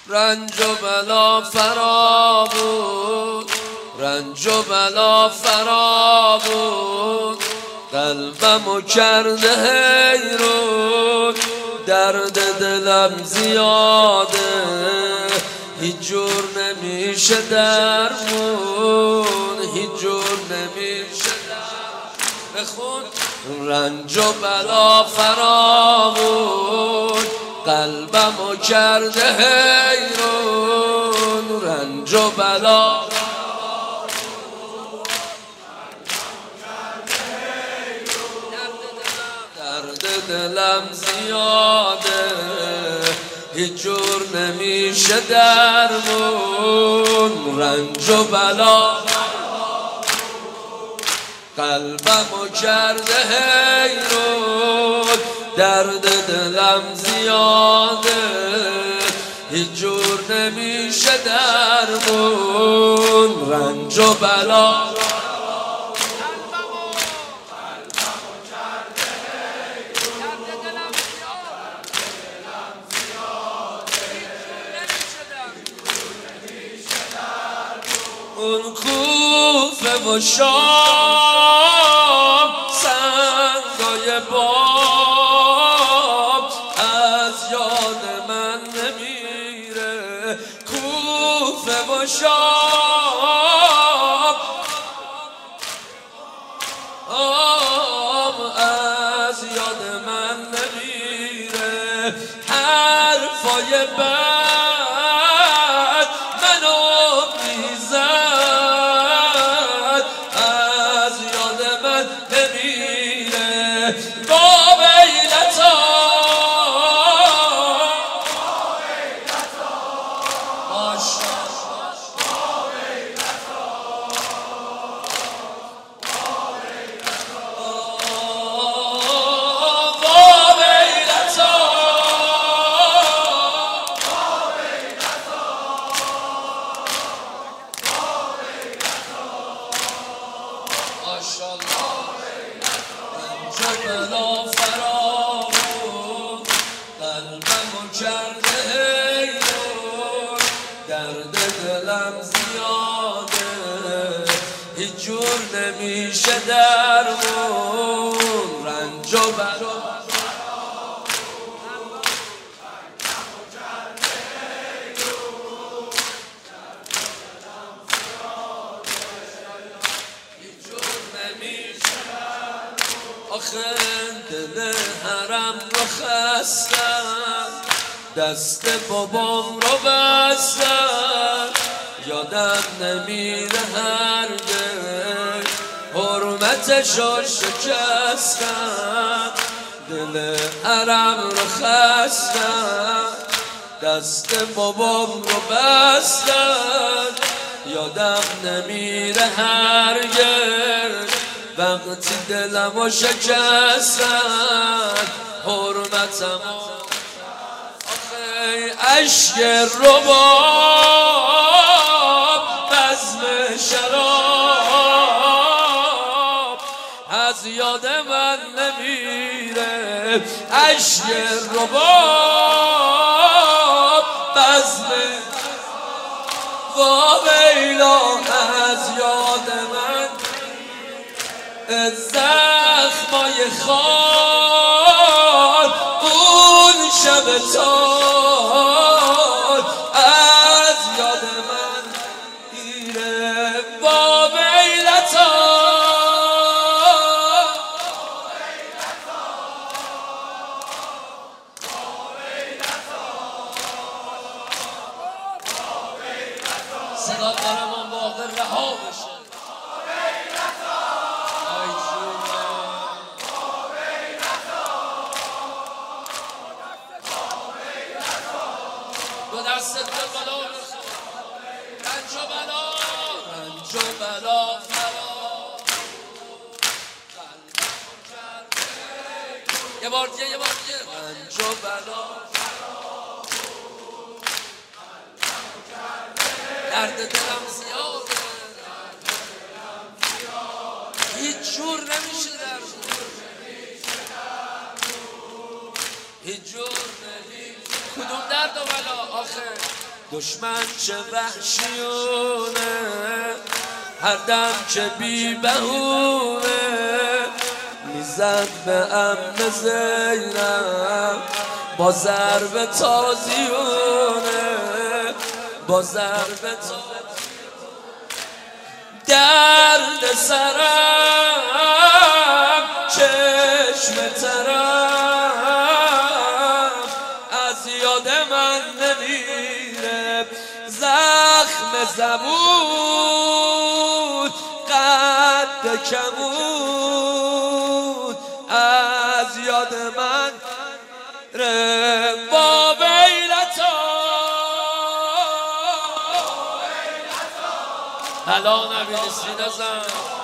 رنج و بلا فرا بود، رنج و بلا فرا بود، قلبمو کرده حیرون، درد دلم زیاده، هیچ جور نمیشه درمون، هیچ جور نمیشه بخون. رنج و بلا فرا بود، قلبمو کرده حیرون، رنج و بلا درد دلم زیاده، هیچ جور نمیشه درمون، رنج و بلا قلبمو کرده حیرون، درد دلم زیاده، هیچ جور نمیشه درمون، رنج و بلا اون کوفه و شام، سنگای باب از یاد من نمیره، کوفه و شام از یاد من نمیره، حرفای بد منو میزد، از یاد من نمیره، با ویلتا بلا فرا بود، قلبمو کرده حیرون، درد دلم زیاده، هیچ جور نمیشه درمون، رنج و بلا آخه دل حرم رو خستم، دست بابام رو بستم، یادم نمیره هرگز حرمتش رو شکستم، دل حرم رو خستم، دست بابام رو بستم، یادم نمیره هرگز وقتی دلمو شکستن، حرمتمو آخه عشق رباب، بزم شراب از یاد من نمیره، عشق رباب بزم و ویلا از یاد من، زخمای خال اون شب تار از یاد من میره، با ویلتا صدا قرمان باقی رها بشه. دست بلا رنج و بلا، رنج و بلا فرا، یه بار دیگه رنج و بلا، درد دلم زیاده، هیچ جور نمیشه درمون، هیچ جور نمیشه. کدوم درد و بلا آخه دشمن چه وحشیونه، هر دم که بی بهونه میزد به عمه زینب با ضرب تازیونه، با ضرب تازیونه. درد سرم چشم ترم از یاد من نمیره، زخم زبون قد کمون از یاد من ره. با ویلتا حالا نبینی سینه زن